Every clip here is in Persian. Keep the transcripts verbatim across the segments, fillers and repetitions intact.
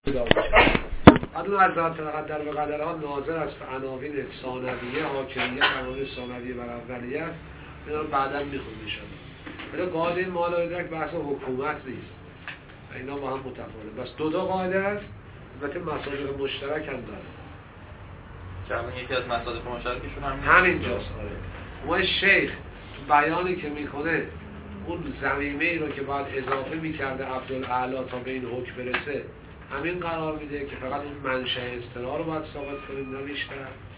اون از ذات قدر به قدرها ناظر است به عناوین ثانویه، حاکمیت، عناوین ثانویه بر اولیه. اینا رو بعدا میخونیم شد. ولی قاعده این مالا ادراک بحث حکومت نیست. اینا با هم متفاوته. بس دو تا قاعده است. البته مصادیق مشترک هم داره. که الان یکی از مصادیق مشترکشون هم همینجاست. آره. ما شیخ تو بیانی که میکنه اون ضمیمه ای رو که باید اضافه میکرده عبدالاعلی تا به این حکم برسه همین قرار میده که فقط اون منشأ استقرار رو باید ثابت کنیم، نه بیشتر.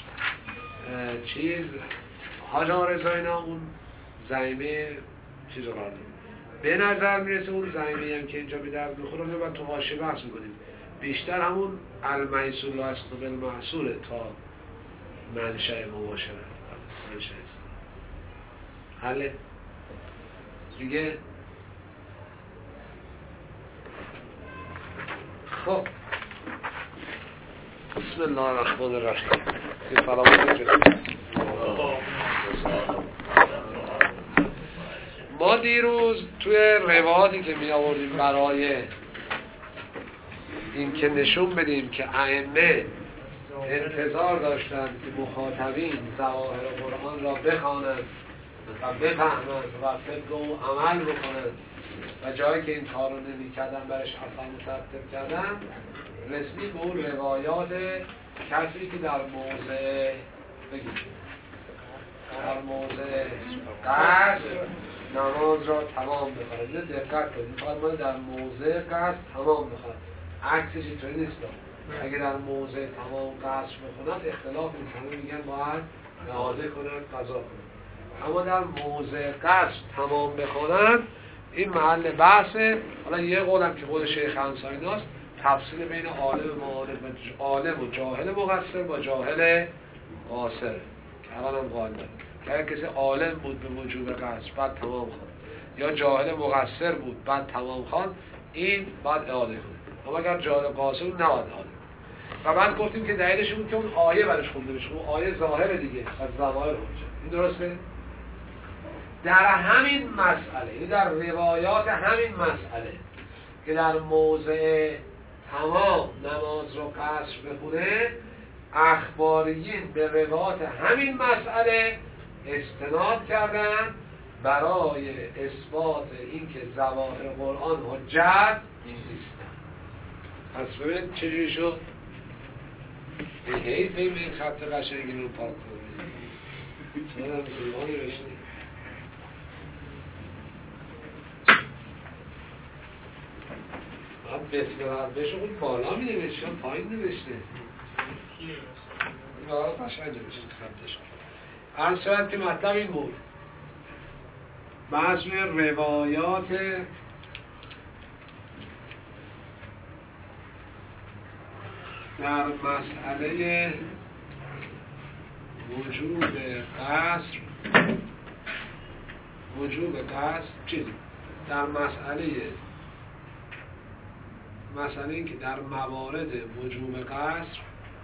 چیز حاج آرزا اینا اون ضمیمه چیز رو قرار دیم. به نظر میرسه اون ضمیمه هم که اینجا به درد میخوره رو باید تو حاشیه بحث میکنیم. بیشتر همون المیسور است و بالمحصوله تا منشأ مباشره. منشأ استقرار حله دیگه. خب بسم الله الرحمن الرحیم. ما دیروز توی روایاتی که می آوردیم برای این که نشون بدیم که ائمه انتظار داشتن که مخاطبین ظواهر قرآن را بخوانند و بفهمند و طبق او عمل بکنند و جایی که این کار رو نمی کردن برش اصلا مترتب کردن، رسمی به اون روایات کسی که در موضع بگیم در موضع قصد نماز را تمام بخواد. اینو دقت کنید، میخواد ما در موضع قصد تمام بخواد، عکسش اینطوری نیست. اگه در موضع تمام قصد بخونن اختلاف نیست، همه میگن باید اعاده کنن قضا کنن. اما در موضع قصد تمام بخونن این محل بحثه. حالا یه قولم که قول شیخ انصاریناست، تفصیل بین عالم و عالم و عالم و جاهل مقصر با جاهل قاصر که الان هم قائل داره که اگر کسی عالم بود به وجوب قصد بعد تمام خواند یا جاهل مقصر بود بعد تمام خواند، این بعد اعاده کنه. اما اگر جاهل قاصر بود نباید اعاده کنه. و بعد گفتیم که دلیلش بود که اون آیه برش خونده بشه، اون آیه ظاهر دیگه از ظواهر حجت. این درسته؟ در همین مسئله، در روایات همین مسئله که در موضع تمام نماز رو قصر بخونه، اخباریین به روایات همین مسئله استناد کردن برای اثبات اینکه ظواهر قرآن حجت نیستن. پس ببینید چجوری شد؟ حیف این خط قشنگی رو پاک کنید. چرا مسلمانی رشته بسم الله بهش اون بالا می نوشته پایین نوشته بالا قشنگ نوشته خطش. هر صورت که مطلب این بود، بعضی روایات در مسئله وجوب قصر وجوب قصر چیزی در مسئله مسئله این که در موارد وجوب قصر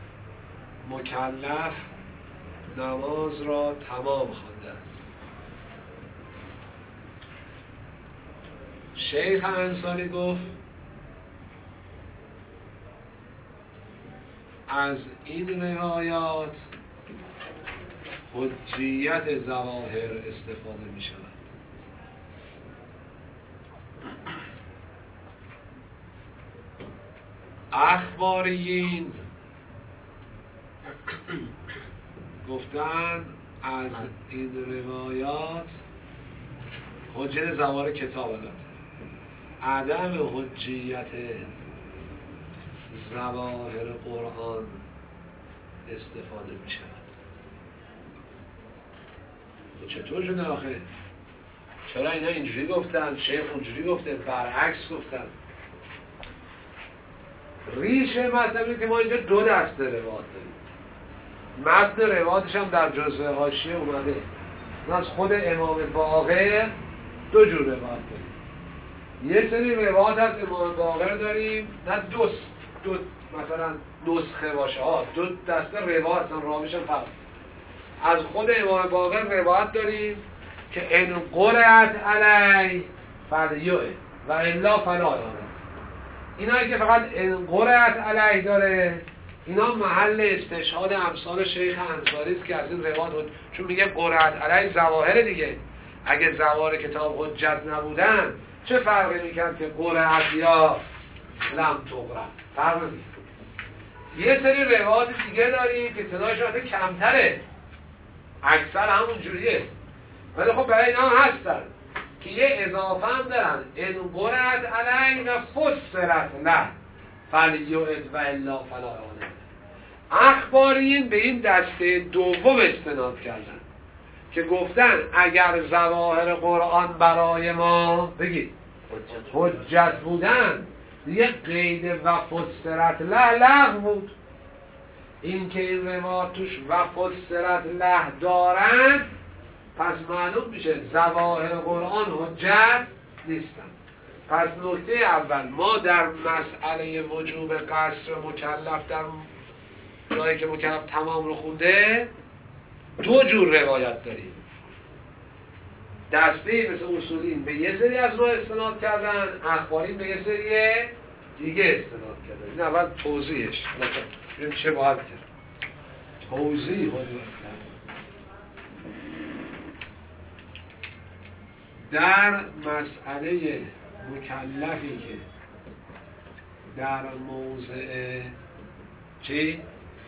مکلف نماز را تمام خوانده است. شیخ انصاری گفت از این روایات حجیت ظواهر استفاده می شود. اخباریین گفتن از این روایات حجیت ظواهر کتاب البته عدم حجیت ظواهر قرآن استفاده می شود. چطور شده آخه؟ چرا اینا اینجوری گفتن؟ شیخ اونجوری گفته، برعکس گفتن. ریشه مطلبی که ما اینجا دو دسته روایت داریم. متن روایتش هم در جزء حاشیه اومده. از خود امام باقر دو جور روایت داریم. یه سری روایت از امام باقر داریم، نه دو دو مثلا نسخه باشه ها، دو دسته روایت هم راویش هم فرق. از خود امام باقر روایت داریم که ان قرأت علی فلیوه و الا فلا. اینایی که فقط قرأت علیه داره اینا محل استشهاد امثال شیخ انصاری است که از این روایات، چون میگه قرأت علیه ظواهر دیگه، اگه ظواهر کتاب حجت نبودن چه فرقی میکرد که قرأت یا لم تقرأ؟ فرق نمیکنه. یه سری روایات دیگه داریم که تعدادش البته کمتره، اکثر همون جوریه، ولی خب برای اینا هم هستن که یه اضافه هم دارن، ان قرأت علیه و فسرت له فلیعد و الا فلا اعانه. اخباریین به این دسته دوم استناد کردن که گفتن اگر ظواهر قرآن برای ما بگید حجت بودن دیگه قید و فسرت له لغو بود. این که این روایات توش و فسرت له دارن پس معلوم میشه ظواهر قرآن حجت نیستن. پس نکته اول، ما در مسئله وجوب قصر مکلف در جایی که مکلف تمام رو خونده دو جور روایت داریم. دسته مثل اصولین به یه سری از ما استناد کردن، اخبارین به یه سری دیگه استناد کردن. این اول توضیحش ببین چه باید کرد. توضیح حضور در مسئله مکلفی که در موضع چی؟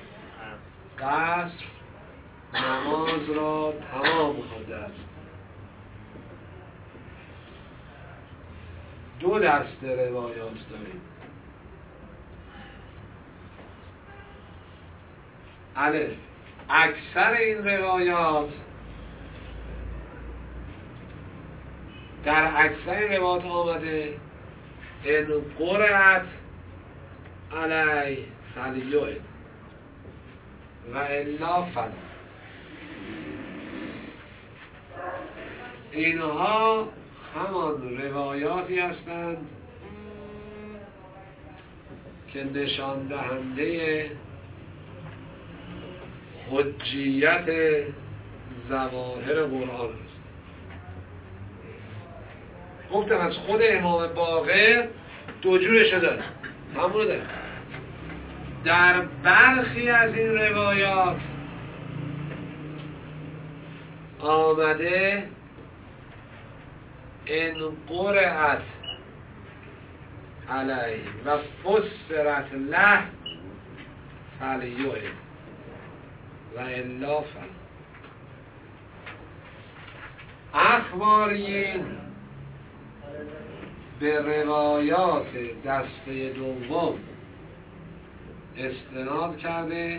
قصر نماز را تمام خورده است، دو دسته روایات داریم. الف، اکثر این روایات در اکثر روایات آمده ان قرأت علی فلیعد و الا فلا. اینها همان روایاتی هستند که نشان دهنده حجیت ظواهر قرآن است. گفتم از خود امام باقر دو جورش داره، همونو داره. در برخی از این روایات آمده ان قرأت علیه و فسرت له فلیعد و الا فلا. اخباریین به روایات دسته دوم استناد کرده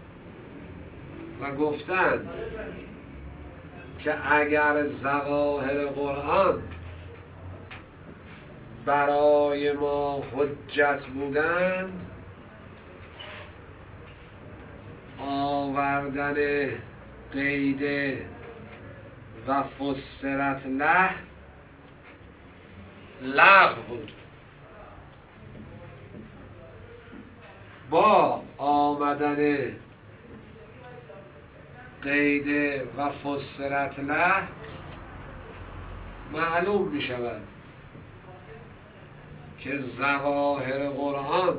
و گفتند که اگر ظواهر قرآن برای ما حجت بودند آوردن قید و فسرت له لغو بود. با آمدن قید و فسرت له معلوم می شود که ظواهر قرآن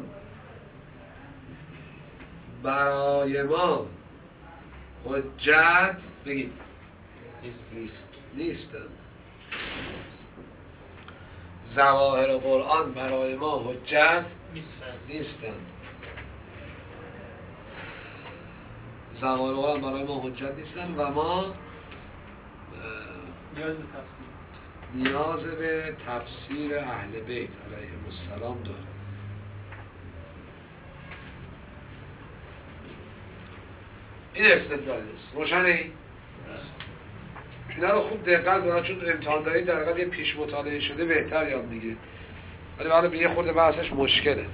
برای ما حجت بگید نیست نیستند. ظواهر قرآن برای ما حجت نیستند. ظواهر قرآن برای ما حجت نیستند و ما نیاز به تفسیر اهل بیت علیهم السلام داریم. این استدلال است. روشنه این؟ اینا رو خوب دقت کنید چون امتحان دارید در واقع یه پیش مطالعه شده بهتر یاد میگیرید. ولی حالا به یه خورده بحثش مشکله.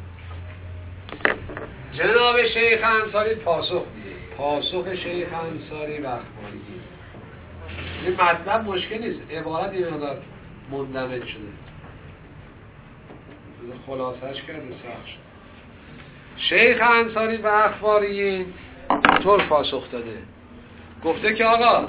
جناب شیخ انصاری پاسخ میده. پاسخ شیخ انصاری و اخباری. این مطلب مشکل نیست. عبارت این مقدار مندمج شده. خلاصش کرده سخت شد. شیخ انصاری و اخباریین طور پاسخ داده. گفته که آقا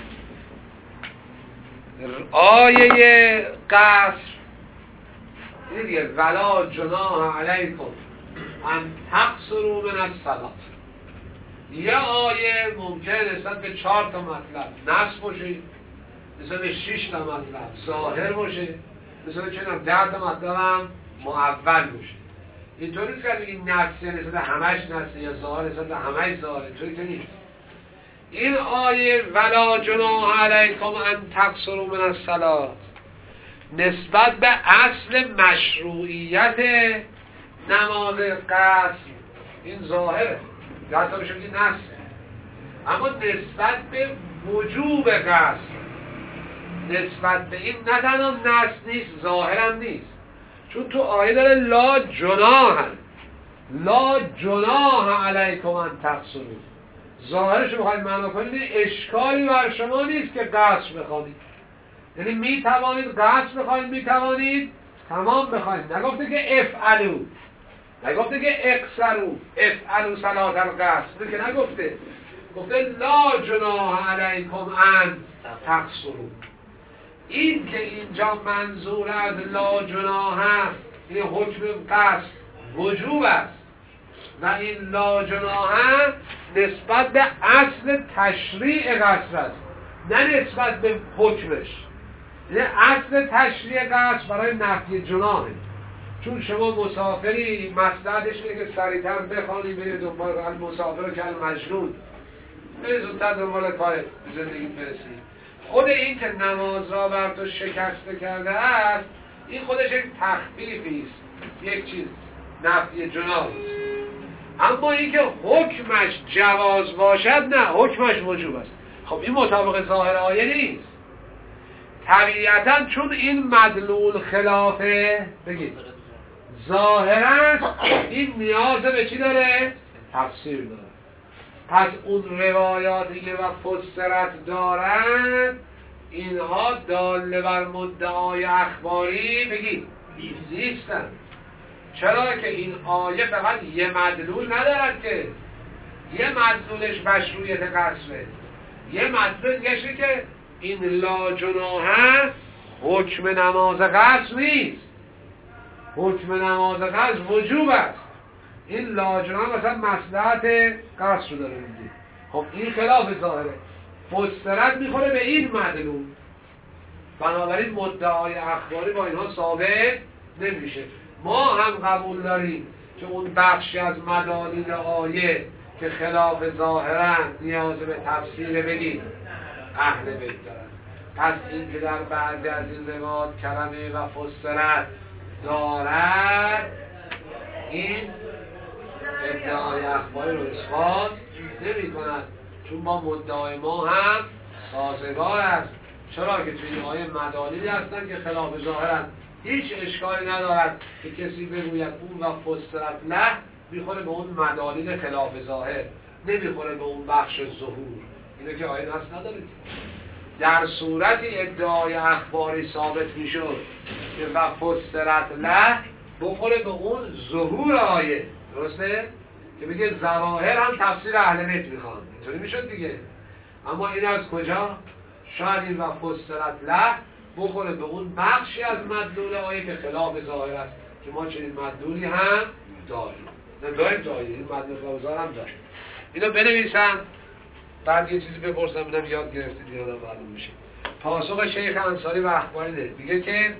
آیه قصر این دیگه ولا جناح علیکم ان تقصروا من الصلاة. یه آیه ممکن نسبت به چهار تا مطلب نص باشه، نسبت به شش تا مطلب ظاهر باشه، نسبت به چند ده تا مطلب هم معول باشه. اینطوری نیست که این نص نسبت به همش نص یا ظاهر نسبت به همش ظاهر، اینطوری که نیست. این آیه ولا جناح علیکم ان تقصروا من الصلاة نسبت به اصل مشروعیت نماز قصر این ظاهره، یا حتی بشه بگید نص، اما نسبت به وجوب قصر، نسبت به این نه تنها نص نیست ظاهرم نیست، چون تو آیه داره لا جناح لا جناح علیکم ان تقصروا، ظاهرش رو بخواید معنا کنید اشکالی بر شما نیست که قصر بخوانید، یعنی می توانید قصر بخواید، می توانید تمام بخواید، نگفته که افعلوا، نگفته که اقصروا افعلوا صلاة القصر که نگفته، گفته لا جناح علیکم ان تقصروا. این که اینجا منظور از لا جناح است این حکم قصر وجوب است و این لا جناح نسبت به اصل تشریع قصر است نه نسبت به حکمش. یعنی اصل تشریع قصر برای نفی جناحه، چون شما مسافری مصلحتش اینه که سریعتر بخوانی برید دنبال المسافر که المجنون برید زودتر دنبال کار زندگی برسید. خود این که نماز را بر تو شکسته کرده است این خودش یک تخفیفی است، یک چیز نفی جناح است. اما این که حکمش جواز باشد نه، حکمش وجوب است. خب این مطابق ظاهر آیه نیست طبیعتا، چون این مدلول خلافه بگید ظاهر است، این نیاز به چی داره؟ تفسیر داره. پس اون روایاتی که و فسرت دارند اینها داله بر مدعای اخباری بگید نیستن. چرا که این آیه فقط یه مدلول ندارد که یه مدلولش مشروعیت قصره، یه مدلول دیگه که این لا جناح حکم نماز قصر نیست، حکم نماز قصر وجوب است. این لا جناح مثلا مصلحت قصر رو داره میگه. خب این خلاف ظاهره، فسرت میخوره به این مدلول، بنابراین مدعای اخباری با اینها ثابت نمیشه. ما هم قبول داریم که اون بخشی از مدالول آیه که خلاف ظاهرن نیاز به تفسیر بگید اهل بیت دارن. پس این که در بعضی از این روایات کلمه و فسرت دارد این ادعای اخباری رو اثبات نمی کند، چون با مدعای ما هم سازگار است. چرا که توی این آیه مدالیلی هستن که خلاف ظاهرن، هیچ اشکالی ندارد که کسی بگوید اون و فسرت نه میخوره به اون مدالیل خلاف ظاهر، نمیخوره به اون بخش ظهور. اینو که آیه نص ندارید. در صورتی ادعای اخباری ثابت میشد که و فسرت نه بخوره به اون ظهور آیه، درسته؟ که بگه ظواهر هم تفسیر اهل بیت میخوان، اینطوری میشد دیگه. اما این از کجا؟ شاید این و فسرت له بخوره به اون بخشی از مدلول آیه که خلاف ظاهر است که ما چنین مدلولی هم داریم. نه داریم تا آیه این مدلول خلاف ظاهر هم داریم. اینو بنویسم بعد یه چیزی بپرسم ببینم یاد گرفتید یا نه معلوم میشه. پاسخ شیخ انصاری و اخباری ده میگه که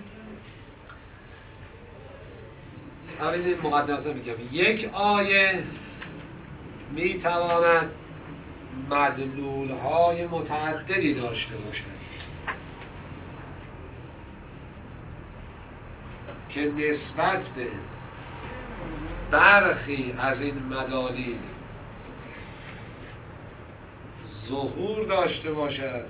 اول این مقدمه میگم یک آیه میتواند مدلول های متعددی داشته باشد که نسبت به برخی از این مدالیل ظهور داشته باشد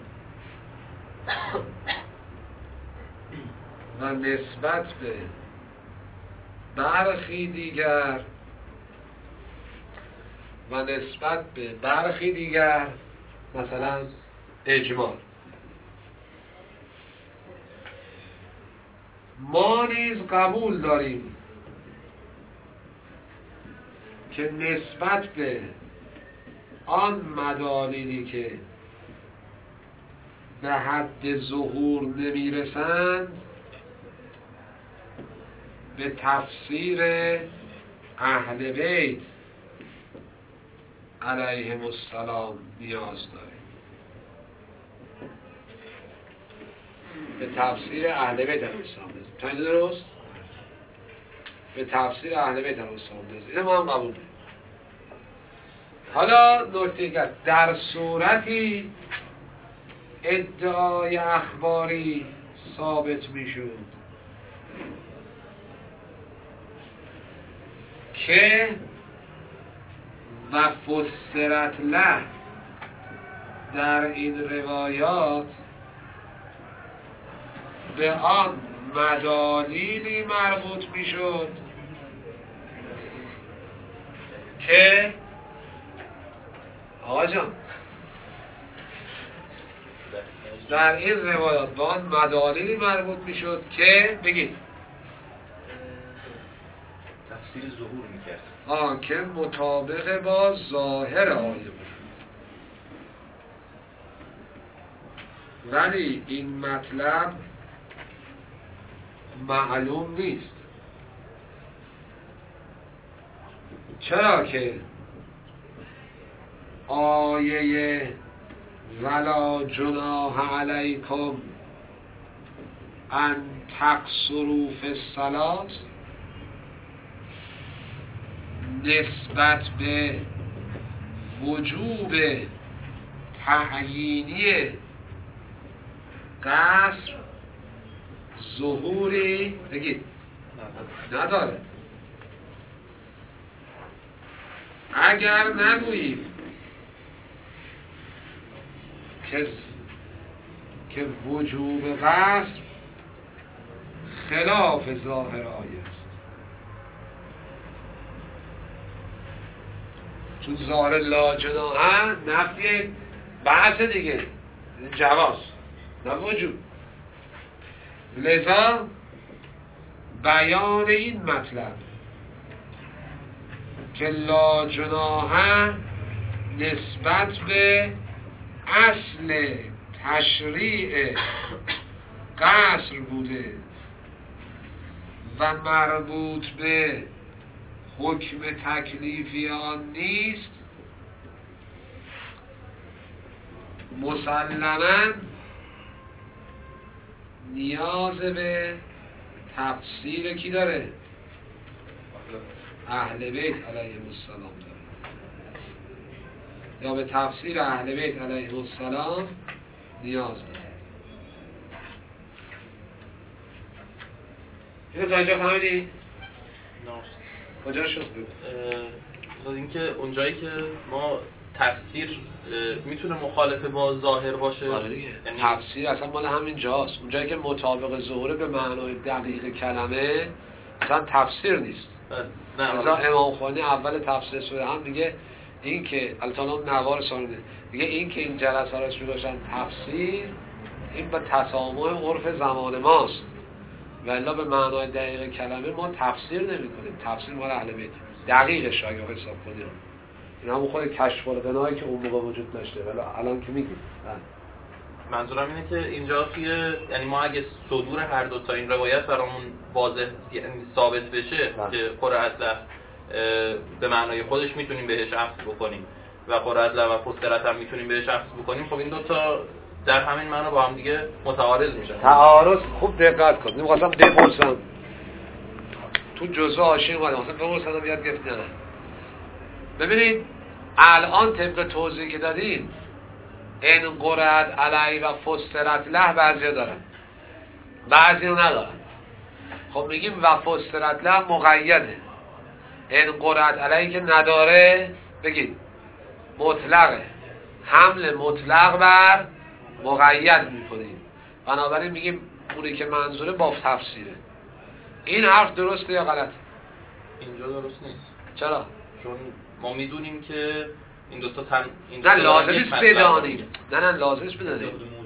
و نسبت به برخی دیگر و نسبت به برخی دیگر مثلا اجمال. ما نیز قبول داریم که نسبت به آن مدالیلی که به حد ظهور نمیرسند به تفسیر اهل بیت علیهم السلام نیاز داریم. به تفسیر اهل بیت علیهم السلام تا این درست؟ به تفسیر اهل بیت علیهم السلام درست. اینه ما هم قبول داریم. حالا نکته که در صورتی ادعای اخباری ثابت میشد که و فسرت له در این روایات به آن مدالیلی مربوط میشد که آقا جان در این روایات به آن مدالیلی مربوط میشد که بگید تفسیر ظهور میکرد آن که مطابق با ظاهر آیه بود. ولی این مطلب معلوم نیست. چرا که آیه ولا جناح علیکم ان تقصروا فی الصلاة نسبت به وجوب تعیینی قصر ظهوری بگید نداره. اگر نگوییم که که وجوب قصر خلاف ظاهر آیه است، چون ظاهر لا جناح نفی بحث دیگه جواز نه وجوب. لذا بیان این مطلب که لا جناح نسبت به اصل تشریع قصر بوده و مربوط به حکم تکلیفی آن نیست، مسلماً نیاز به تفسیر کی داره؟ اهل بیت علیهم السلام داره، یا به تفسیر اهل بیت علیهم السلام نیاز داره. اینو تا اینجا فهمیدی؟ نه کجا شد؟ از اینکه اونجایی که ما تفسیر میتونه مخالفه با ظاهر باشه. آره دیگه. یعنی تفسیر اصلا مال همین جاست. اونجایی که مطابق ظهور به معنای دقیق کلمه اصلا تفسیر نیست. نه مثلا امام خمینی اول تفسیر سوره هم میگه این که البته نوار سانده میگه این که این جلسه را اسمی داشتن تفسیر، این با تسامح عرف زمان ماست، ولی به معنای دقیق کلمه ما تفسیر نمی کنیم. تفسیر مال اهل بیت دقیقش اگه حساب کنیم، این همون خود کشف الغنایی که اون موقع وجود داشته ولی الان که میگیم. منظورم اینه که اینجا توی یعنی ما اگه صدور هر دو تا این روایت برامون واضح یعنی ثابت بشه بله. که قرأ اصله به معنای خودش میتونیم بهش عکس بکنیم و قرأ اصله و فسرت هم میتونیم بهش عکس بکنیم، خب این دو تا در همین معنا با هم دیگه متعارض میشن. تعارض خوب دقت کن. نمی‌خواستم بپرسم تو جزء حاشیه اومد مثلا بپرسم یاد گرفت نه. ببینید الان طبق توضیحی که دادیم این قرأت علی و فسرت له بعضی دارن بعضی ندارن. خب میگیم و فسرت له مقیده، این قرأت علی که نداره بگید مطلقه، حمل مطلق بر مقید میکنیم، بنابراین میگیم اونی که منظوره با تفسیره. این حرف درسته یا غلط؟ اینجا درست نیست. چرا؟ چون ما میدونیم که این دوستا تن این نه لازم نیست بدانیم، نه نه لازم نیست بدانیم.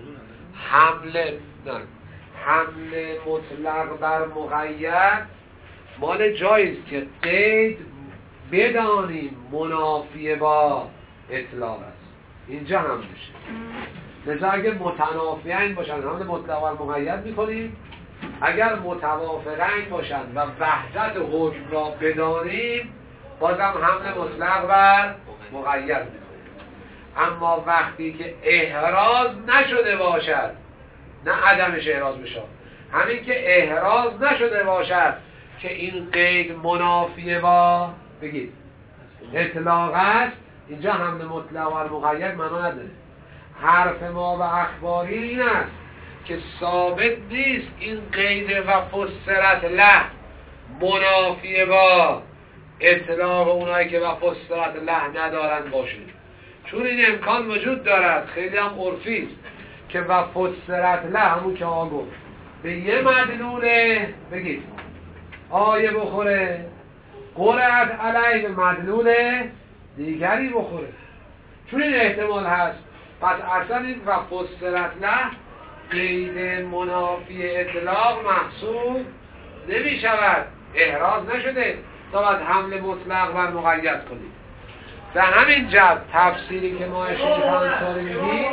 حمله نه حمله مطلق بر مقید مال جاییست که قید بدانیم منافی با اطلاق است، اینجا هم میشه. لذا اگه متنافیین باشن حمله مطلق بر مقید میکنیم، اگر متوافقین باشند و وحدت حکم را بدانیم بازم حمل مطلق بر مقید میکنیم. اما وقتی که احراز نشده باشد، نه عدمش احراز بشه، همین که احراز نشده باشد که این قید منافیه با بگید اطلاق است، اینجا حمل مطلق بر مقید معنا نداره. حرف ما و اخباری این است که ثابت نیست این قید و فسرت له منافیه با اطلاق اونایی که و فسرت له ندارن باشه، چون این امکان وجود دارد، خیلی هم عرفی است که و فسرت له همون که آقا گفت به یه مدلوله بگید آیه بخوره، قرأت علیه به مدلول دیگری بخوره، چون این احتمال هست. پس اصلا این و فسرت له قید منافی اطلاق محسوب نمی شود، احراز نشده تا باید حمل مطلق بر مقید کنید. در همین جهت تفسیری که ما شیخ انصاری میگیم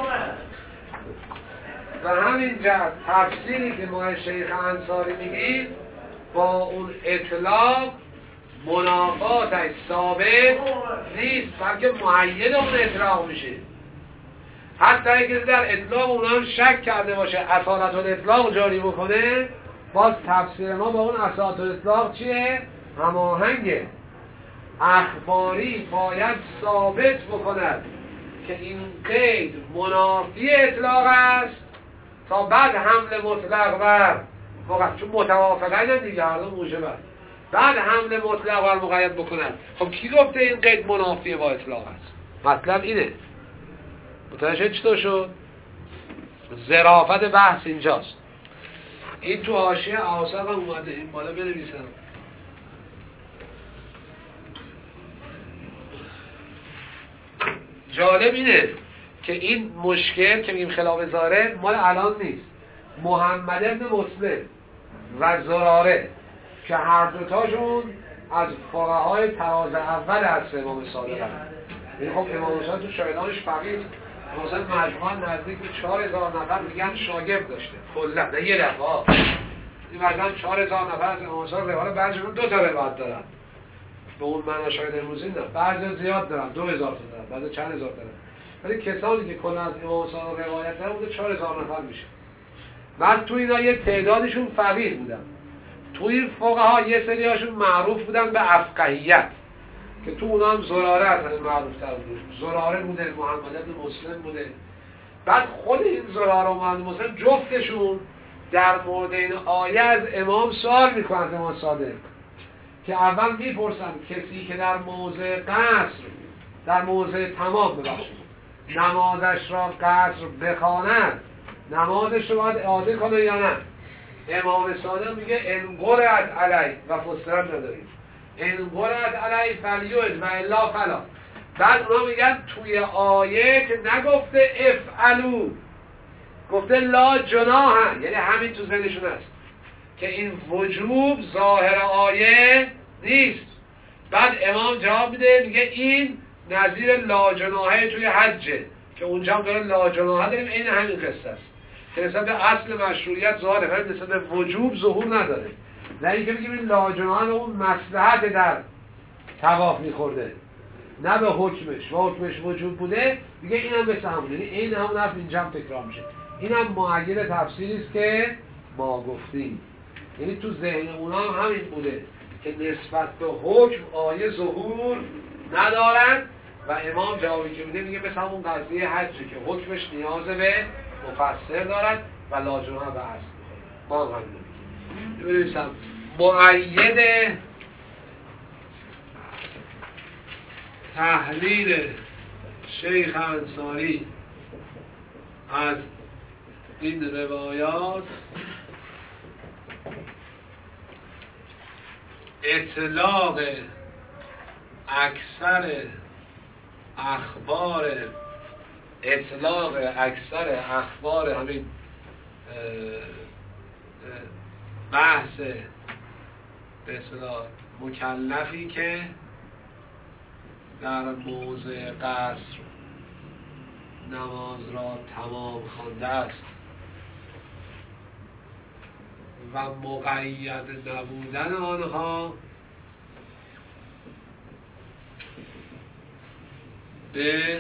و همین جهت تفسیری که ما شیخ انصاری میگیم با اون اطلاق منافاتش ثابت نیست، بلکه معید اون اطلاق میشه. حتی اگه در اطلاق اونا هم شک کرده باشه اصالت الاطلاق جاری بکنه، باز تفسیر ما با اون اصالت الاطلاق چیه؟ هماهنگه. اخباری باید ثابت بکند که این قید منافی اطلاق است تا بعد حمل مطلق بر مقید، چون متوافقه دیگه هر دو موجبه، بعد حمل مطلق بر مقید بکند. خب کی گفته این قید منافی با اطلاق است؟ مطلب اینه. متوجه چطور شد؟ ظرافت بحث اینجاست. این تو حاشیه آثاق هم اومده، این بالا بنویسم. جالب اینه که این مشکل که میگیم خلاف ظاهره مال الان نیست. محمد ابن مسلم و زراره که هر دوتاشون از فقهای طراز اول هست امام صادق هست. این خب امام صادق تو شاگردانش فقیه مثلا مجموعا نزدیک به چهار هزار نفر میگن شاگرد داشته کلا، نه یه دفعه. این مجموعا چهار هزار نفر از امام صادق روایت، بعضیشون دو تا روایت دارن. به اون معنا شاید امروزی نه، بعضی زیاد دارن، دو هزار تا دارن، بعضی چند هزار دارن. ولی کسانی که کلا از امام صادق روایت دارن بوده چهار هزار نفر میشه. بعد تو اینا یه تعدادشون فقیه بودن. تو این فقها یه سریاشون معروف بودن به افقهیت که تو اونا هم زراره از همین معروف تر بوده. زراره بوده، محمد ابن مسلم بوده. بعد خود این زراره و محمد مسلم جفتشون در مورد این آیه از امام سوال میکنن، امام صادق، که اول میپرسن کسی که در موضع قصر، در موضع تمام ببخشید نمازش را قصر بخواند، نمازش رو باید اعاده کنه یا نه؟ امام صادق میگه ان قرأت علی و فسرت نداریم، ان قرأت علی فلیعد و الا فلا. بعد اونا میگن توی آیه که نگفته افعلوا، گفته لا جناح، یعنی همین تو ذهنشون هست که این وجوب ظاهر آیه نیست. بعد امام جواب میده میگه این نظیر لا جناحه توی حجه که اونجا هم داره لا جناحه داریم، این همین قصه است که نسبت به اصل مشروعیت ظاهره ولی نسبت به وجوب ظهور نداره. نه اینکه بگیم این لا جناحه اون مصلحت در طواف میخورده، نه به حکمش و حکمش وجوب بوده، میگه این هم مثل همونه. یعنی این همون حرف اینجا هم تکرار میشه. این هم معید تفسیری است که ما گفتیم، یعنی تو ذهن اونا هم همین بوده که نسبت به حکم آیه ظهور ندارن و امام جوابی که میده میگه مثل همون قضیه حجی که حکمش نیاز به مفسر دارد و لا جناح به اصل ما هم همین بنویسم. معید تحلیل شیخ انصاری از این روایات اطلاق اکثر اخبار اطلاق اکثر اخبار همین بحث به اصطلاح مکلفی که در موضع قصر نماز را تمام خوانده است و مقید نبودن آنها به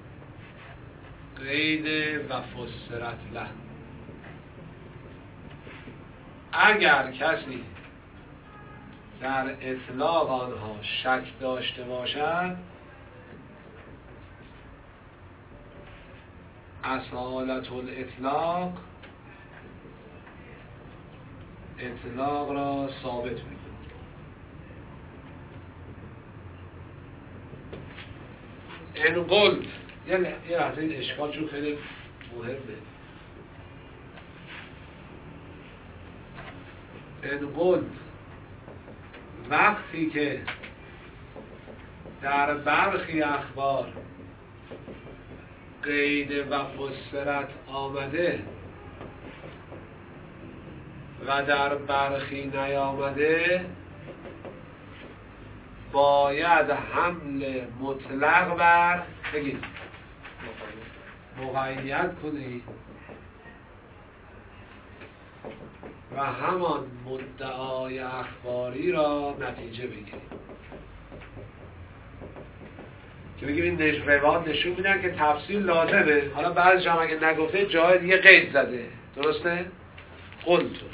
قید و فسرت له. اگر کسی در اطلاق آنها شک داشته باشد، اصالت الاطلاق اطلاق را ثابت می‌کند. این قلت یه یه لحظه این اشکال چون خیلی مهمه. این قلت وقتی که در برخی اخبار قید و فسرت آمده و در برخی نیامده، باید حمل مطلق بر بگید مقید کنید و همان مدعای اخباری را نتیجه بگیرید. که بگیم این نش... روایات نشون میدن که تفصیل لازمه. حالا بعضی جا اگه نگفته جای دیگه قید زده، درسته؟ قلتو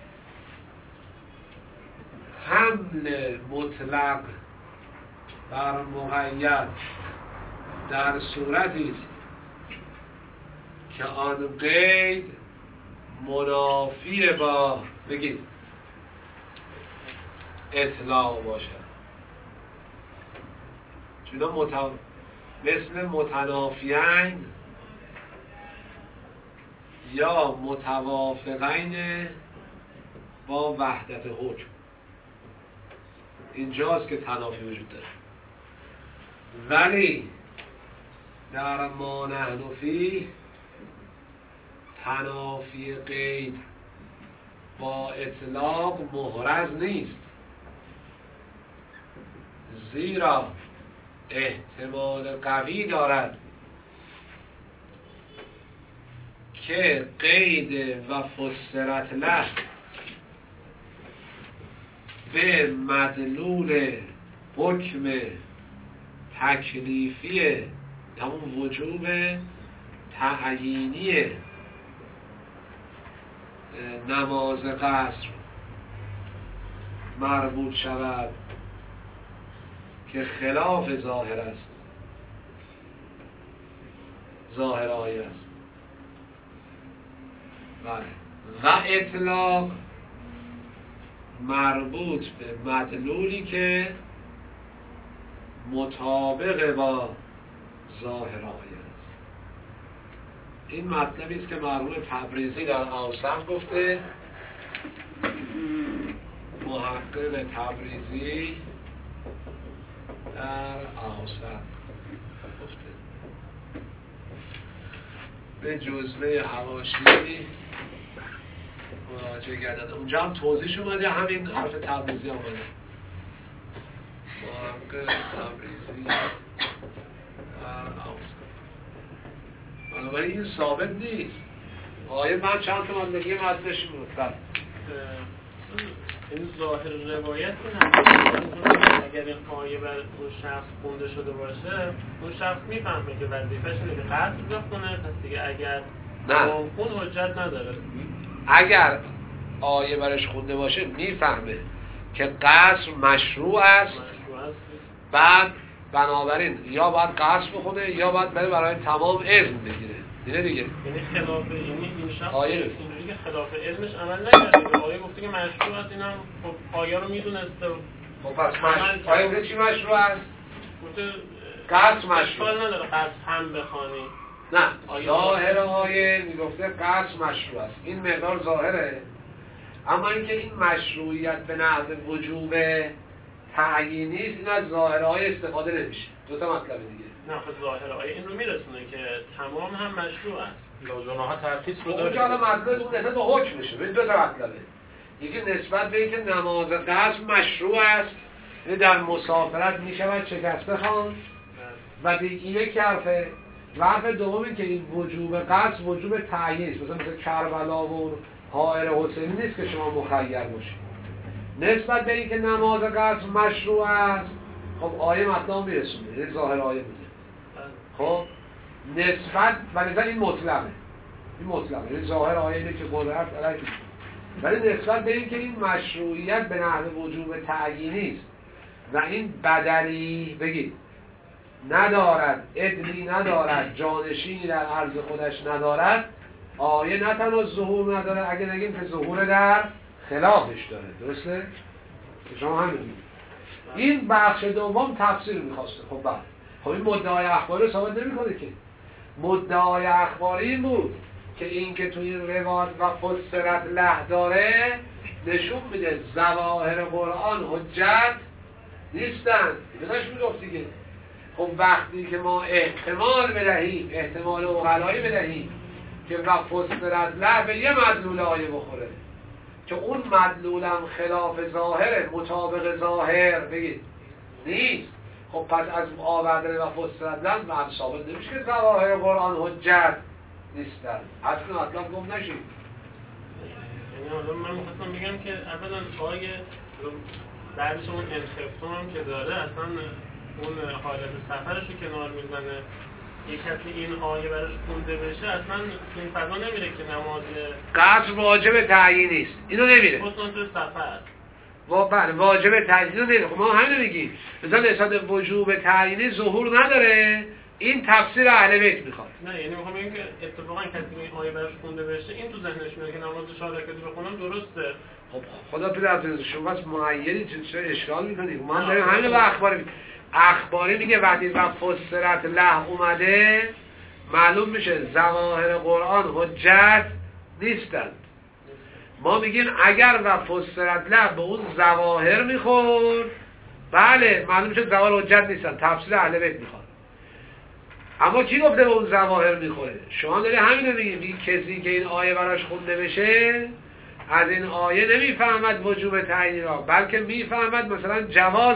حمل مطلق بر مقید در صورتی است که آن قید منافی با بگید اطلاق باشد. چون مت... مثل متنافیین یا متوافقین با وحدت حکم، اینجاست که تنافی وجود داره. ولی در ما نحن فیه تنافی قید با اطلاق محرز نیست، زیرا احتمال قوی دارد که قید و فسرت له به مدلول حکم تکلیفی همون وجوب تعیینی نماز قصر مربوط شود که خلاف ظاهر است، ظاهر آیه است. بله. و اطلاق مربوط به مدلولی که مطابق با ظاهر آیه است. این مطلبی است که مرحوم تبریزی در اوسط گفته، محقق تبریزی در اوسط گفته. به جزوه حواشی مراجعه کردن، اونجا هم توضیحش اومده، همین حرف تبریزی اومده. محقق تبریزی در اوسط. بنابراین این ثابت نیست. آیه من چند تا مندگی مدلش بود. این ظاهر روایت که اگر این آیه بر اون شخص خونده شده باشه، اون شخص میفهمه که وظیفه‌ش اینه که قصر بخونه، پس دیگه اگر خون حجت نداره. اگر آیه برش خونده باشه میفهمه که قصر مشروع است، مشروع است. بعد بنابراین یا باید قصر بخونه یا باید بره برای تمام اذن بگیره. دیگه دیگه یعنی خلاف یعنی این شخص آیه اینجوری که خلاف علمش عمل نکرده. آیه گفته که مشروع است، اینم خب آیه رو میدونسته. خب پس مشروع آیه چی مشروع است؟ گفته قصر مشروع. اشکال نداره قصر هم بخوانی. نه، ظاهر آیه میگفته قصر مشروع است. این مقدار ظاهره. اما اینکه این مشروعیت به نحو وجوب تعیینی است، این از ظاهر آیه استفاده نمیشه. دو تا مطلب دیگه. نه خب ظاهر آیه این رو میرسونه که تمام هم مشروع است. لازمها ترخیص رو داره. اونجا الان مطلب اون نسبت به حکم میشه. ببین دو تا مطلبه. یکی نسبت به اینکه نماز قصر مشروع است، یعنی در مسافرت میشود شکسته خواند. و دیگه یک حرفه. و حرف دوم این که این وجوب قصر وجوب تعیین است. مثلا مثل کربلا و حائر حسینی نیست که شما مخیر باشید. نسبت به اینکه نماز قصر مشروع است، خب آیه مطلب میرسونه، یعنی ظاهر آیه بوده. خب نسبت ولی این مطلقه، این مطلقه، یعنی ظاهر آیه اینه که قدرت علیه، ولی نسبت به اینکه این مشروعیت به نحو وجوب تعیینی است و این بدلی بگید ندارد، ادلی ندارد، جانشینی در عرض خودش ندارد، آیه نه تنها ظهور نداره، اگه نگیم که ظهور در خلافش داره. درسته؟ شما هم میگید این بخش دوم تفسیر میخواسته. خب بعد خب این مدعای اخباری رو ثابت نمیکنه که. مدعای اخباری این بود که این که توی این روایت و فسرت له داره نشون میده ظواهر قرآن حجت نیستن. اینش میگفت دیگه. خب وقتی که ما احتمال بدهیم، احتمال اقلایی بدهیم که و فسرت له به یه مدلول آیه بخوره که اون مدلولم خلاف ظاهره، مطابق ظاهر بگید نیست، خب پس از آوردن و فسرت له هم ثابت نمیشه که ظواهر قرآن حجت نیستن. اصلا مطلب گم نشید. یعنی حالا من میخواستم بگم که اولا آیه بعدش اون انخفتون هم که داره اصلا اون حالت سفرش رو کنار میزنه. یک کسی این آیه براش خونده بشه اصلا این فضا نمیره که نماز قصر واجب تعیین نیست، اینو نمیره. خصوصا تو سفر و بله واجب تعیین رو نمیره. خب ما همین رو میگیم مثلا نسبت وجوب تعیینی ظهور نداره، این تفسیر اهل بیت میخواد. نه یعنی میخوام بگم که اتفاقا کسی این آیه براش خونده بشه این تو ذهنش میاد که نماز شارکتی بخونم درسته. خب خدا پدر شما بس معینی چه اشکال میکنید؟ ما داریم همین با اخباری اخباری میگه وقتی و فسرت له اومده معلوم میشه ظواهر قرآن حجت نیستند. ما میگیم اگر و فسرت له به اون ظواهر میخورد بله معلوم میشه ظواهر حجت نیستن، تفسیر اهل بیت میخواد. اما کی گفته به اون ظواهر میخوره؟ شما داری همین رو میگیم. این کسی که این آیه براش خونده بشه از این آیه نمیفهمد وجوب تعیین را، بلکه میفهمد مثلا جواز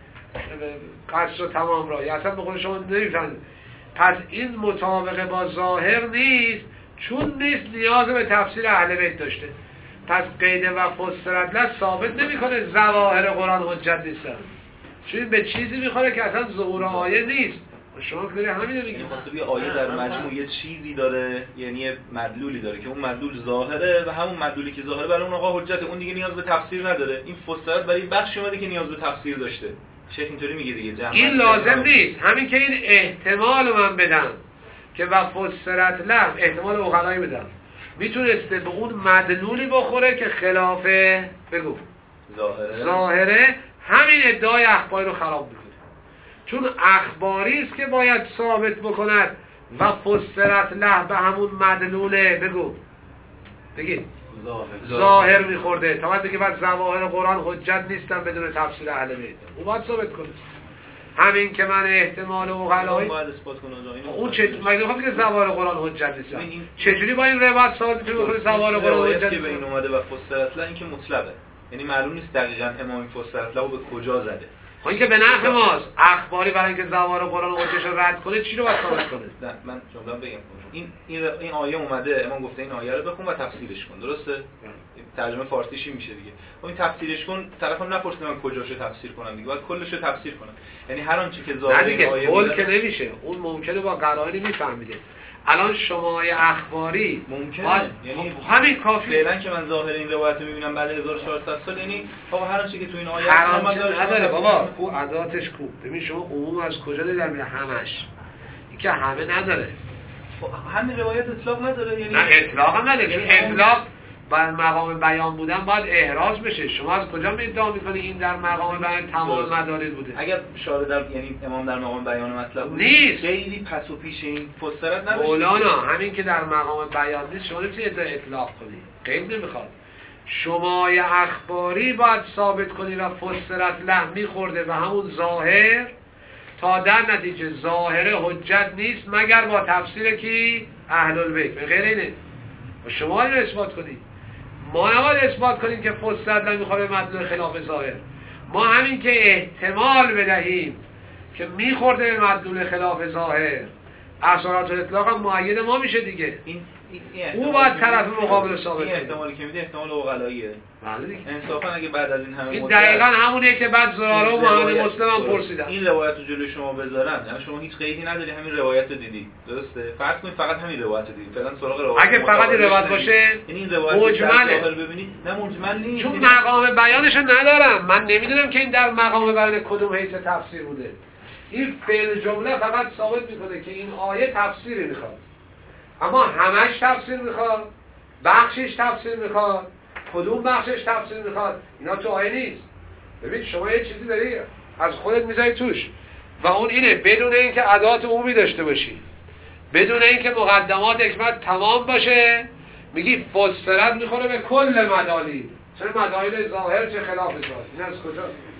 قصر و تمام را، یا اصلا به خود شما نمیفهمد. پس این مطابق با ظاهر نیست، چون نیست نیاز به تفسیر اهل بیت داشته. پس قید و فسرت له ثابت نمیکنه ظواهر قرآن حجت نیستن، چون به چیزی میخوره که اصلا ظهور آیه نیست. شما که داری همین رو میگید. خاطر یه آیه در مجموع یه چیزی داره، یعنی یه مدلولی داره که اون مدلول ظاهره و همون مدلولی که ظاهره برای اون آقا حجته، اون دیگه نیاز به تفسیر نداره. این فسرت برای بخشی اومده که نیاز به تفسیر داشته. شیخ اینطوری میگه دیگه. این لازم نیست. همین که این احتمال من بدم که و فسرت له احتمال اقلایی بدم میتونسته به اون مدلولی بخوره که خلاف بگو ظاهره ظاهره همین ادعای اخباری رو خراب میکنه. چون اخباری است که باید ثابت بکند و فسرت له به همون مدلوله بگو بگید ظاهر, ظاهر میخورده تا بعد بگه بعد ظواهر قرآن حجت نیستن بدون تفسیر اهل بیت. او باید ثابت کنه. همین که من احتمال اقلایی باید اثبات کنه. اون چه مگه میخوام که ظواهر قرآن حجت نیستن؟ چجوری با این روایت ثابت میکنه ظواهر قرآن حجت که به این اومده و فسرت له این که مطلقه، یعنی معلوم نیست دقیقاً امام فسرت له به کجا زده. خب این که به نفع ماست. اخباری برای اینکه ظواهر قرآن حجتش رو رد کنه چی رو باید ثابت کنه؟ نه من جمله بگم. این این این آیه اومده امام گفته این آیه رو بخون و تفسیرش کن. درسته؟ ترجمه فارسیش میشه دیگه. خب این تفسیرش کن، طرفم نپرسیده من کجاشو تفسیر کنم دیگه، باید کلش رو تفسیر کنم. یعنی هر آنچه که ظاهر آیه کل که نمیشه. اون ممکنه با قرائنی میفهمیده. الان شما اخباری ممکنه باید... یعنی همین کافی. فعلا که من ظاهر این روایت رو میبینم بعد هزار و چهارصد سال، یعنی آقا هر آنچه که تو این آیه هست نداره بابا. او اداتش خوب. ببین شما عموم از کجا در میاد؟ همش. این که همه نداره. همین روایت اطلاق نداره، یعنی نه اطلاق هم نداره. یعنی اطلاق بر مقام بیان بودن باید احراز بشه. شما از کجا ادعا میکنی این در مقام بیان تمام مدارج بوده؟ اگر شارع در یعنی امام در مقام بیان مطلب بود نیست، خیلی پس و پیش این فسرت نداشت. مولانا همین که در مقام بیان نیست شما نمیتونید ادعا اطلاق کنی، قید نمیخواد. شما اخباری باید ثابت کنی و فسرت له میخورده و همون ظاهر، تا در نتیجه ظاهر حجت نیست مگر با تفسیر کی؟ اهل البیت. به غیر اینه شما اینو اثبات کنید. ما نباید اثبات کنیم که فسرت له میخوره مدلول خلاف ظاهر. ما همین که احتمال بدهیم که میخورده به مدلول خلاف ظاهر اصالت الاطلاق هم مؤید ما میشه دیگه. این او باید طرف مقابل ثابت کنه. این احتمالی که میده احتمال عقلاییه. بله دیگه. انصافا اگه بعد از این همه این دقیقاً همونیه که بعد زراره و محمد مسلم هم پرسیدن. این روایت رو جلوی شما بذارن، یعنی شما هیچ قیدی نداری، همین روایت رو دیدی، درسته؟ فرض کنید فقط همین روایت رو دیدی. فعلا سراغ روایت. اگه فقط این روایت باشه، یعنی این روایت مجمله. ببینید، نه مجمل نیست. چون مقام بیانش ندارم. من نمیدونم که این در مقام بیان کدوم حیث تفسیر بوده. این فعل جمله فقط ثابت میکنه که این آیه تفسیری میخواد. اما همش تفسیر میخواد، بخشش تفسیر میخواد، کدوم بخشش تفسیر میخواد، اینا تو آیه نیست. ببین شما یه چیزی داری از خودت میذاری توش و اون اینه بدون اینکه ادوات عمومی داشته باشی، بدون اینکه مقدمات حکمت تمام باشه، میگی فسرت میخوره به کل مدالیل، چه مدالیل ظاهر چه خلاف ظاهر. این از کجا؟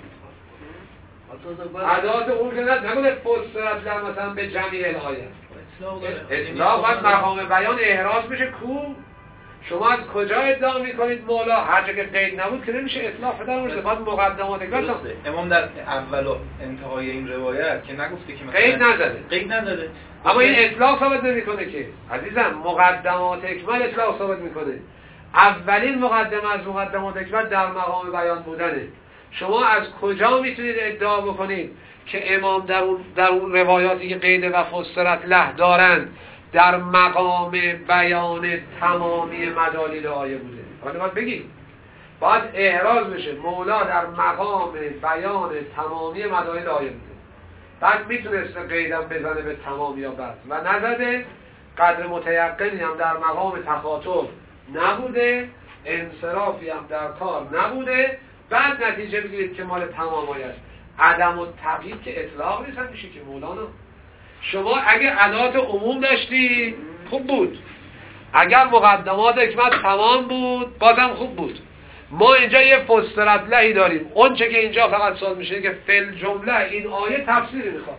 ادوات عمومی که نگونه فسرت در مثلا به جمیع الآیه. اطلاق باید مقام بیان احراز بشه. کو شما از کجا ادعا میکنید مولا هر جا که قید نبود که نمیشه اطلاق در ورده، باید مقدمات اکبر. امام در اول و انتهای این روایت که نگفته که مثلا قید نزده قید نداده، اما این اطلاق ثابت نمیکنه که عزیزم. مقدمات اکمل اطلاق ثابت میکنه. اولین مقدمه از مقدمات اکمل در مقام بیان بودنه. شما از کجا میتونید ادعا بکنید که امام در اون, در اون روایاتی که قید و فسرت له دارن در مقام بیان تمامی مدالیل آیه بوده؟ حالا باید بگید، باید احراز بشه مولا در مقام بیان تمامی مدالیل آیه بوده، بعد میتونست قیدم بزنه به تمام یا بس و نزده. قدر متیقنی هم در مقام تخاطب نبوده، انصرافی هم در کار نبوده، بعد نتیجه بگیرید که مال تمام آیه است. عدم و تقیید که اطلاق نیست هم میشه که مولانا. شما اگه ادوات عموم داشتی خوب بود، اگر مقدمات حکمت تمام بود بازم خوب بود. ما اینجا یه فسرت لهی داریم، اون چه که اینجا فقط سوال میشه که فل جمله این آیه تفسیری میخواد.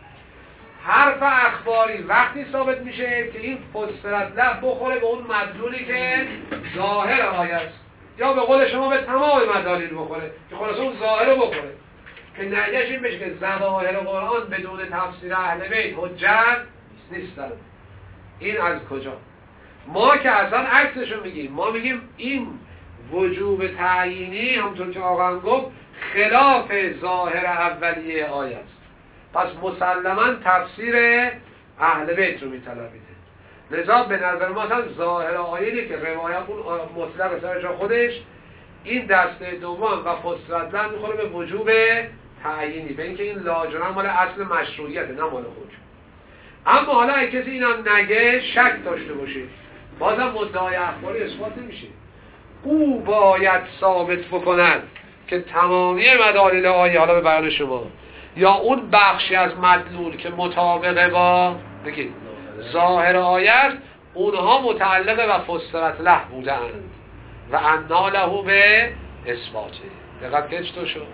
حرف اخباری وقتی ثابت میشه که این فسرت له بخوره به اون مدلولی که ظاهر آیه است، یا به قول شما به تمام مدالیل بخوره که خلاصه اون ظاهر بخوره، که نتیجهش این بشه که ظواهر قرآن بدون تفسیر اهل بیت حجت نیستن. این از کجا؟ ما که اصلا عکسشو میگیم. ما میگیم این وجوب تعیینی همونطور که آقا گفت خلاف ظاهر اولیه آیه است، پس مسلما تفسیر اهل بیت رو میطلبیده. لذا به نظر ما اصلا ظاهر آیه که روایت اون مطلق سر جا خودش، این دسته دوم و فسرت لن میخوره به وجوب تعیینی، به اینکه این لاجرم مال اصل مشروعیته نه مال خود. اما حالا اگه کسی اینم نگه شک داشته باشه، بازم مدعای اخباری اثبات نمیشه. او باید ثابت بکند که تمامی مدالیل آیه، حالا به بیان شما، یا اون بخشی از مدلول که مطابقه با بگید ظاهر آیه است، اونها متعلق و فسرت له بودند و انا له به اثباته. دقت که چطور شد؟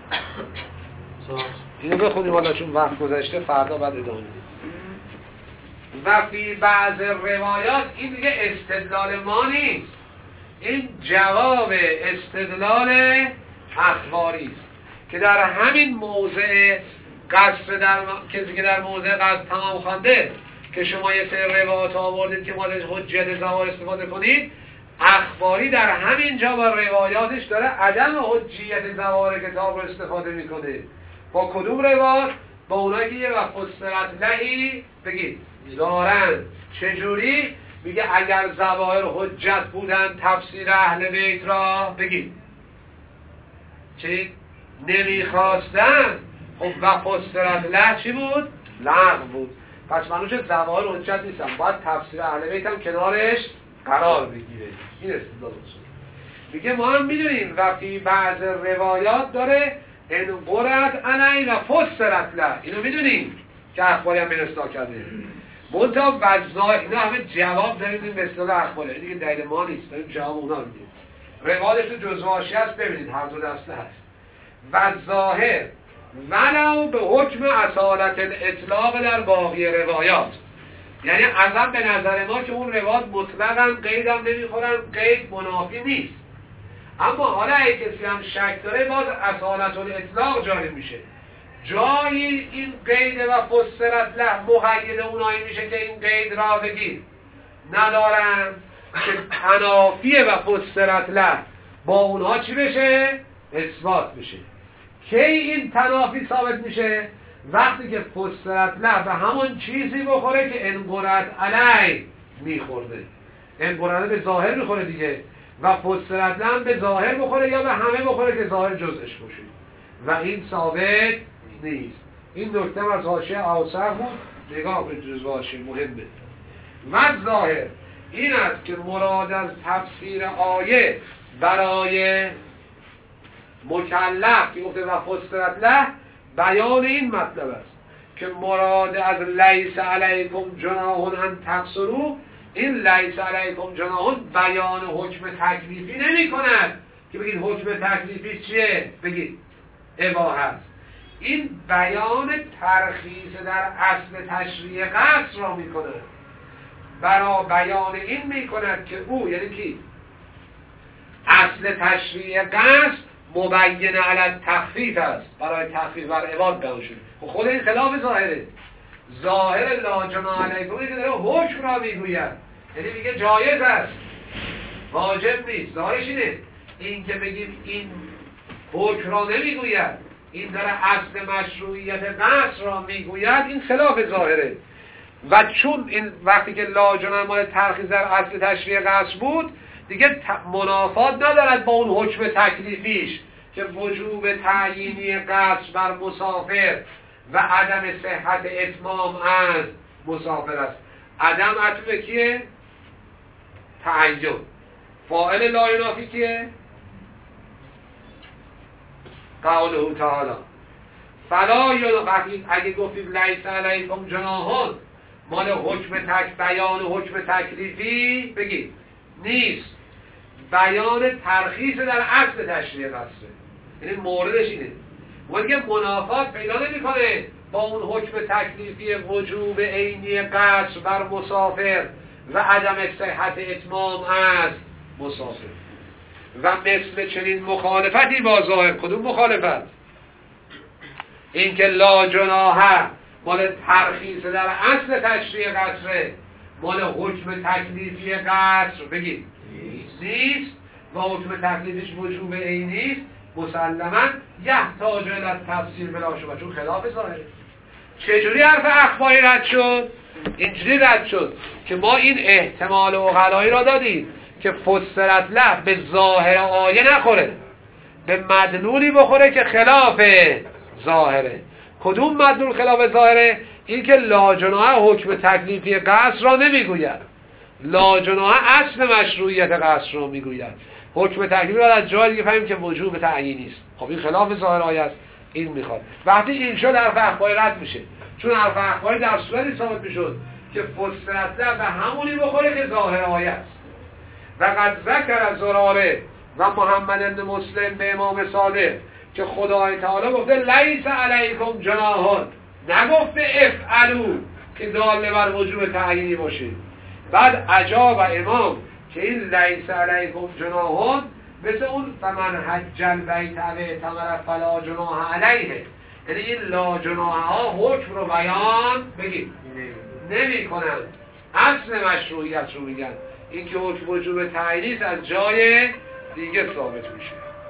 اینو بخونیم حالا چون وقت گذشته، فردا بعد ادامه میدیم. و فی بعض روایات، این دیگه استدلال ما نیست، این جواب استدلال اخباری است که در همین موضع قصر در کسی که در موضع قصر تمام خوانده که شما یه سری روایات آوردید که ما حجت زوار استفاده کنید، اخباری در همین جا با روایاتش داره عدم حجیت زوار کتاب رو استفاده میکنه. با کدوم روایات؟ با اونایی که یه و فسرت لهی بگید دارن. چجوری؟ میگه اگر ظواهر حجت بودن تفسیر اهل بیت را بگید چی؟ نمیخواستن. خب و فسرت له چی بود؟ لغو بود. پس منوش ظواهر حجت نیستن، باید تفسیر اهل بیت هم کنارش قرار بگیره. این استدلال اصول. میگه ما هم میدونیم و فی بعض روایات داره ان قرات علی و فسرت له، اینو میدونیم که اخباری هم بنستا کرده. منتها وظاهر اینا همه جواب داریم این مثال اخباری، دیگه دلیل ما نیست، داریم جواب اونا میدیم. روایتش تو جزء حاشیه است، ببینید هر دو دسته هست. و ظاهر ولو به حکم اصالت الاطلاق در باقی روایات، یعنی اصلا به نظر ما که اون روایات مطلقاً قید هم نمیخورن، قید منافی نیست. اما حالا اگه کسی هم شک داره باز اصالت الاطلاق جاری میشه. جایی این قید و فسرت له مقید اونایی میشه که این قید را بگیر ندارن که تنافی و فسرت له با اونها چی بشه؟ اثبات بشه. کی این تنافی ثابت میشه؟ وقتی که فسرت له به همون چیزی بخوره که انقرض علی میخورده. انقرض به ظاهر میخوره دیگه، و فسرت له به ظاهر بخوره یا به همه بخوره که ظاهر جزش باشه و این ثابت نیست. این نکته از حاشیه اوسع بود، نگاه به جزء حاشیه مهمه. و ظاهر این است که مراد از تفسیر آیه برای مکلف که گفته و فسرت له بیان این مطلب است که مراد از لیس علیکم جناح ان تقصروا، این لیس علیکم جناح بیان حکم تکلیفی نمی کند که بگید حکم تکلیفی چیه؟ بگید اباحه است. این بیان ترخیص در اصل تشریع قصر را می کند. برای بیان این می کند که او یعنی کی؟ اصل تشریع قصر مبین علی تخفیف است، برای تخفیف بر عباد بیان شده. خود این خلاف ظاهره. ظاهر لا جناح علیکم که داره حکم را میگوید، یعنی میگه جایز است، واجب نیست. ظاهرش اینه، این که بگیم این حکم را نمیگوید، این داره اصل مشروعیت قصر را میگوید، این خلاف ظاهره. و چون این وقتی که لا جناح مال ترخیص در اصل تشریع قصر بود دیگه منافات ندارد با اون حکم تکلیفیش که وجوب تعیینی قصر بر مسافر و عدم صحت اتمام از مسافر است. عدم عطف کیه؟ تعین. فاعل لا ینافی کیه؟ قوله تعالی فلا ینافی. اگه گفتیم لیس علیکم جناح مال حکم تک بیان حکم تکلیفی بگید نیست، بیان ترخیص در اصل تشریع قصره، یعنی موردش اینه. ولی منافات پیدا نمی‌کنه با اون حکم تکلیفی وجوب عینی قصر بر مسافر و عدم صحت اتمام از مسافر. و مثل چنین مخالفتی با ظاهر. کدوم مخالفت؟ این که لا جناح مال ترخیص در اصل تشریع قصره، مال حکم تکلیفی قصر بگید نیست و حکم تکلیفش وجوب عینی است، مسلما یحتاج الی تفسیر بلا شبهه، چون خلاف ظاهره. چجوری حرف اخباری رد شد؟ اینجوری رد شد که ما این احتمال عقلایی را دادیم که فسرت له به ظاهر آیه نخوره، به مدلولی بخوره که خلاف ظاهره. کدوم مدلول خلاف ظاهره؟ این که لا جناح حکم تکلیفی قصر را نمیگوید، لا جناح اصل مشروعیت قصر را میگوید. حکم تکلیفی را از جای دیگه فهمیم که وجوب تعیینی است. خب این خلاف ظاهر آیه است. این میخواد وقتی این شد حرف اخباری رد میشه، چون حرف اخباری در صورتی ثابت میشد که فسرت له به همونی بخوره که ظاهر آیه است. و قد ذکر زراره و محمد بن مسلم به امام صادق که خدای تعالی گفته لیس علیکم جناح، نگفته افعلوا که داله بر وجوب تعیینی باشه. بعد عجاب امام که این لیس علیکم جناح مثل اون فمن حج البیت او اعتمر فلا جناح علیه، یعنی این لا جناح ها حکم رو بیان بگید نمی کنن، اصل مشروعیت رو میگن. این که حکم وجوب تعیینی است از جای دیگه ثابت میشه.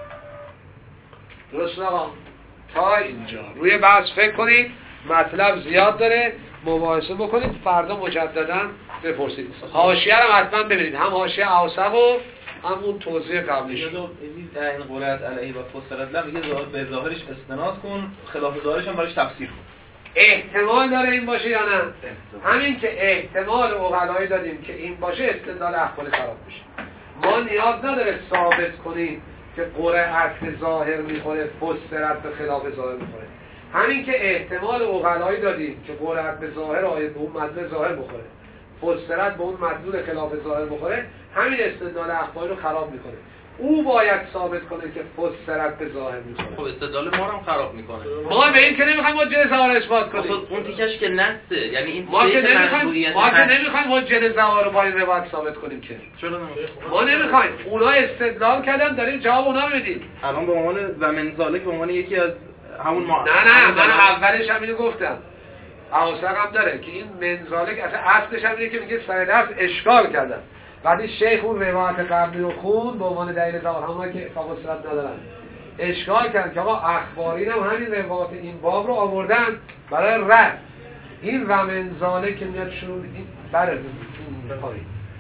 درست آقا؟ تا اینجا روی بحث فکر کنید، مطلب زیاد داره، مباحثه بکنید، فردا مجددا بپرسید. حاشیه رو حتما ببینید، هم حاشیه اوسق و هم اون توضیح قبلیش. این قرات علیه و فسرت له میگه به ظاهرش استناد کن، خلاف ظاهرش هم براش تفسیر کن. احتمال داره این باشه یا نه؟ همین که احتمال عقلایی دادیم که این باشه، استدلال اخباری خراب میشه. ما نیاز نداره ثابت کنیم که قرعت به ظاهر میخوره، فسرت به خلاف ظاهر میخوره. همین که احتمال عقلایی دادیم که قرعت به ظاهر آیه به اون مدلول ظاهر بخوره، فسرت به اون مدلول خلاف ظاهر بخوره، همین استدلال اخباری رو خراب میکنه. او باید ثابت کنه که فسرت به ظاهر میکنه. خب استدلال ما رو هم خراب میکنه. ما به این که نمیخوایم حجت ظاهر اثبات کنیم. خب اون تیکش که نسته، یعنی این ما که نمیخوایم ما که نمیخوایم حجت ظاهر رو با این روایت ثابت کنیم که. چرا نمیخوایم؟ ما نمیخوایم. اونا استدلال کردن، داریم جواب اونا میدیم. الان به عنوان و من ذالک به عنوان یکی از همون ما نه نه من اولش هم اینو گفتم، اوسق هم داره که این منزالک اصلا اصلش هم اینه که میگه سر دست اشکال کردن، ولی شیخ اون روایت قبلی رو خون به عنوان دلیل ظاهر همون که اتفاق اصرت ندارن اشکال کردن که آقا اخبارین هم همین روایت این باب رو آوردن برای رد این و منزالک که میاد شروع این برای پایین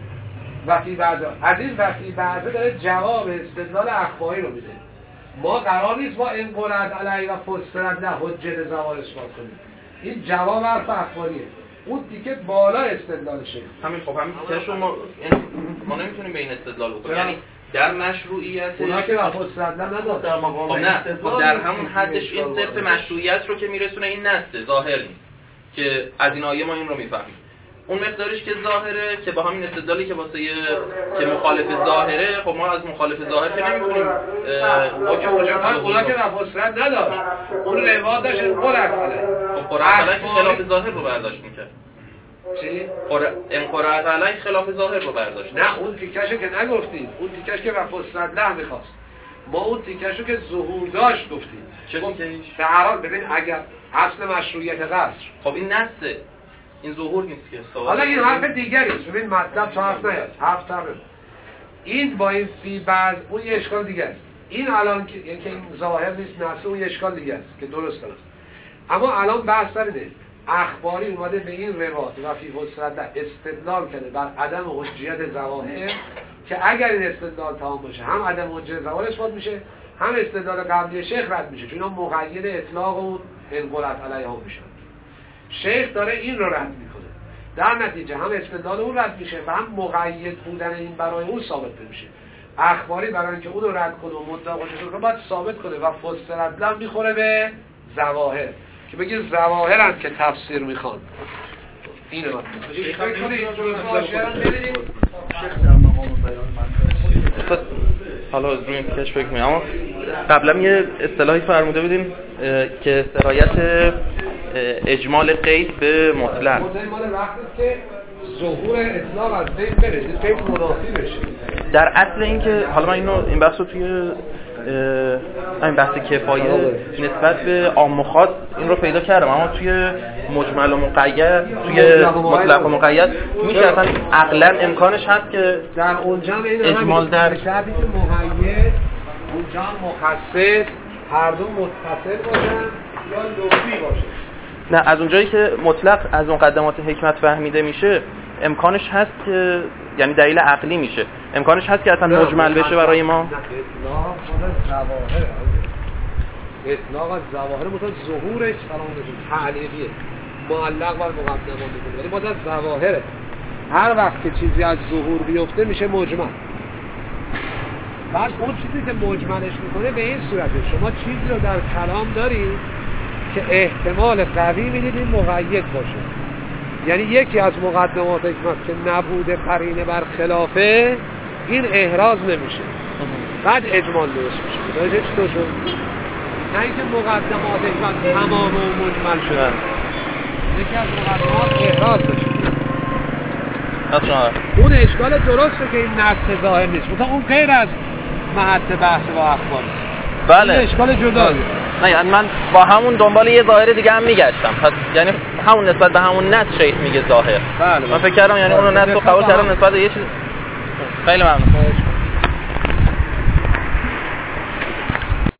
وقتی بعضا از این وقتی بعضا داره جواب استدلال اخباری رو میده. ما قرار نیست با این قرد علی و فسرت نه حجت زوال اثبات کنیم، این جواب حرف اخباریه، اون تیکه بالا استدلال شد. همین خب همین تیکه ما یعنی ما نمیتونیم به این استدلال بکنیم، یعنی در مشروعیت اونا که با فسرت نه نداد در مقام خب نه خب در همون حدش این صرف مشروعیت رو که میرسونه این نسته ظاهر نیست که از این آیه ما این رو میفهمیم. اون مقدارش که ظاهره که با همین استدلالی که واسه که مخالف ظاهره، خب ما از مخالف ظاهر که نمیتونیم اوکی اونا که فسرت نداشت اون روایت داشت قرأت علیه، خب قرأت علیه خلاف ظاهر رو برداشت میکرد. چی؟ این قرأت علیه خلاف ظاهر رو برداشت. نه اون تیکشو که نگفتیم، اون تیکش که و فسرت له میخواست، ما اون تیکشو که ظهور داشت گفتیم. چه تیکش؟ به هر حال ببین اگر اصل مشروعیت قصر خب این نسته این ظهور نیست که حالا این حرف دیگری است. ببین مطلب تو حرف نیاد حرف تمام این با این فی بعض اون یه اشکال دیگه است. این الان که یعنی این ظاهر نیست نفسه اون یه اشکال دیگه است که درست است. اما الان بحث سر اینه اخباری اومده به این روایت و فی فسرت استدلال کرده بر عدم حجیت ظواهر که اگر این استدلال تمام باشه هم عدم حجیت ظواهر اثبات میشه هم استدلال قبلی شیخ رد میشه، چون اینا مقید اطلاق و انقلت علیه هم میشن. شیخ داره این رو رد میکنه، در نتیجه هم استدلال اون رد میشه و هم مقید بودن این برای اون ثابت میشه. اخباری برای اینکه اون رو رد کنه و مطلق رو باید ثابت کنه و فسرت لم میخوره به ظواهر که بگه ظواهرن که تفسیر میخوان. اینه مطلب. شیخ فکر کنه اینجوری باشه ببینید شیخ در مقام بیان منطق حالا روی این کش فکر می‌کنم، اما قبلا یه اصطلاحی فرموده بودیم که سرایت اجمال قید به مطلق. مال وقتی که ظهور اطلاق از بین بره، قید منافی بشه. در اصل این که حالا من اینو این بحثو توی این بحث کفایه نسبت به عام و خاص این رو پیدا کردم، اما توی مجمل و مقید توی مطلق و مقید میشه اصلا عقلا امکانش هست که در اونجا این اجمال در شرطی که مقید اونجا مخصص هر دو متصل باشن یا لفظی باشه. نه از اونجایی که مطلق از مقدمات حکمت فهمیده میشه امکانش هست که یعنی دلیل عقلی میشه، امکانش هست که اصلا مجمل بشه برای ما. نه اطلاق خود ظواهر اطلاق از ظواهر مثلا ظهورش سلام بگیم تعلیقیه معلق بر مقدمات میکنه، ولی مثلا ظواهره هر وقت که چیزی از ظهور بیفته میشه مجمل. بعد اون چیزی که مجملش میکنه به این صورته شما چیزی رو در کلام دارید که احتمال قوی میدید این مقید باشه، یعنی یکی از مقدمات حکمت که نبوده قرینه بر خلافه این احراز نمیشه، بعد اجمال درست میشه. درسته چطور شد؟ نه اینکه مقدمات حکمت تمام و مجمل شدن، یکی از مقدمات احراز بشه. اصلا اون اشکال درسته که این نص ظاهر نیست، مثلا اون غیر از محط بحث با اخبار است. بله این اشکال جداییه. نه یعنی من با همون دنبال یه ظاهر دیگه هم میگشتم، پس یعنی همون نسبت به همون نص شیخ میگه ظاهر. بله من فکر کردم یعنی اون نص رو قبول کردم نسبت به یه چیز. خیلی ممنون.